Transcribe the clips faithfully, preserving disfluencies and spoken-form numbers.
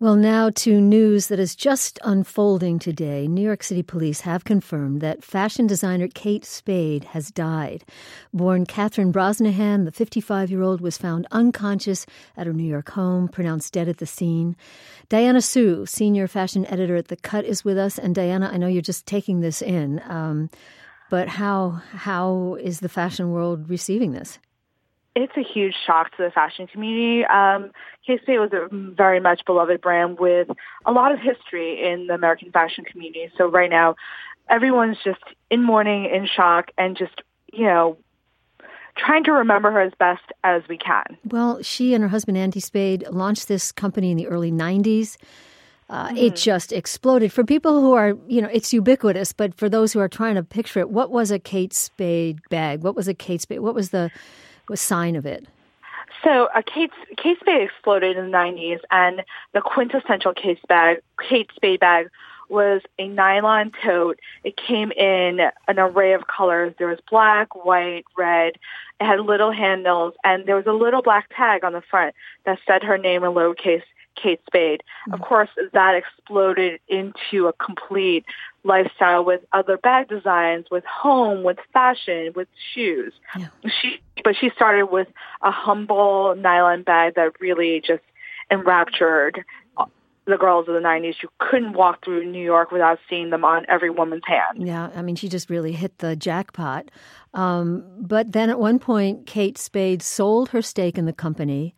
Well, now to news that is just unfolding today. New York City police have confirmed that fashion designer Kate Spade has died. Born Catherine Brosnahan, the fifty-five-year-old was found unconscious at her New York home, pronounced dead at the scene. Diana Su, senior fashion editor at The Cut, is with us. And Diana, I know you're just taking this in, um, but how how is the fashion world receiving this? It's a huge shock to the fashion community. Um, Kate Spade was a very much beloved brand with a lot of history in the American fashion community. So right now, everyone's just in mourning, in shock, and just, you know, trying to remember her as best as we can. Well, she and her husband, Andy Spade, launched this company in the early nineties. Uh, mm-hmm. It just exploded. For people who are, you know, it's ubiquitous, but for those who are trying to picture it, what was a Kate Spade bag? What was a Kate Spade? What was the was sign of it? So a Kate, Kate Spade exploded in the nineties, and the quintessential Kate Spade, Kate Spade bag was a nylon tote. It came in an array of colors. There was black, white, red. It had little handles, and there was a little black tag on the front that said her name in lowercase Kate Spade. Mm-hmm. Of course, that exploded into a complete lifestyle with other bag designs, with home, with fashion, with shoes. Yeah. She, but she started with a humble nylon bag that really just enraptured the girls of the nineties. You couldn't walk through New York without seeing them on every woman's hand. Yeah, I mean, she just really hit the jackpot. Um, but then at one point, Kate Spade sold her stake in the company.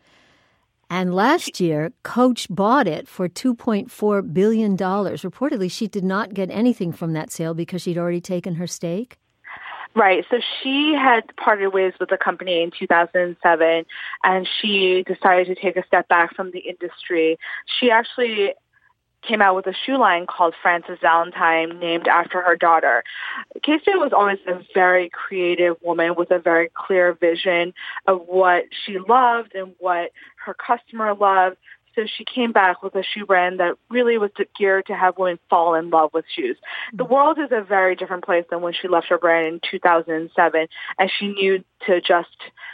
And last year, Coach bought it for two point four billion dollars. Reportedly, she did not get anything from that sale because she'd already taken her stake. Right. So she had parted ways with the company in two thousand seven, and she decided to take a step back from the industry. She actually came out with a shoe line called Frances Valentine, named after her daughter. Kate Spade was always a very creative woman with a very clear vision of what she loved and what her customer loved. So she came back with a shoe brand that really was geared to have women fall in love with shoes. The world is a very different place than when she left her brand in two thousand seven, and she knew to adjust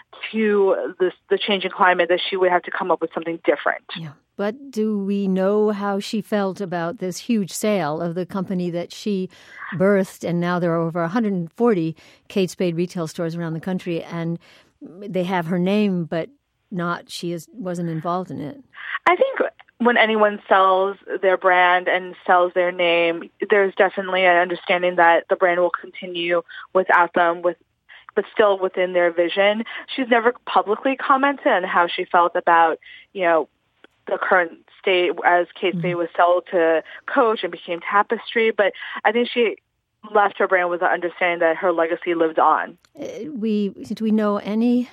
to this, the changing climate that she would have to come up with something different. Yeah. But do we know how she felt about this huge sale of the company that she birthed? And now there are over one hundred forty Kate Spade retail stores around the country, and they have her name, but not she is wasn't involved in it. I think when anyone sells their brand and sells their name, there's definitely an understanding that the brand will continue without them, with but still within their vision. She's never publicly commented on how she felt about, you know, the current state as Kate Spade mm-hmm. was sold to Coach and became Tapestry. But I think she left her brand with the understanding that her legacy lived on. Uh, we do we know any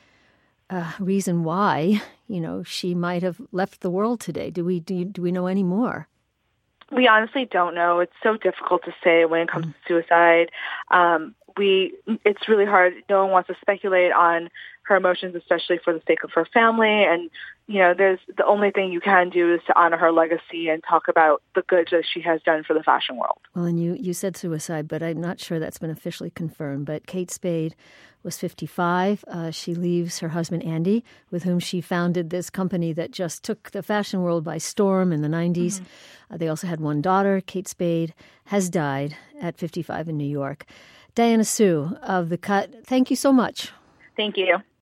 uh, reason why, you know, she might have left the world today? Do we do, do we know any more? We honestly don't know. It's so difficult to say when it comes mm-hmm. to suicide. Um, we it's really hard. No one wants to speculate on her emotions, especially for the sake of her family. And, you know, there's the only thing you can do is to honor her legacy and talk about the good that she has done for the fashion world. Well, and you, you said suicide, but I'm not sure that's been officially confirmed. But Kate Spade was fifty-five. Uh, she leaves her husband, Andy, with whom she founded this company that just took the fashion world by storm in the nineties. Mm-hmm. Uh, they also had one daughter. Kate Spade has died at fifty-five in New York. Diana Su of The Cut, thank you so much. Thank you.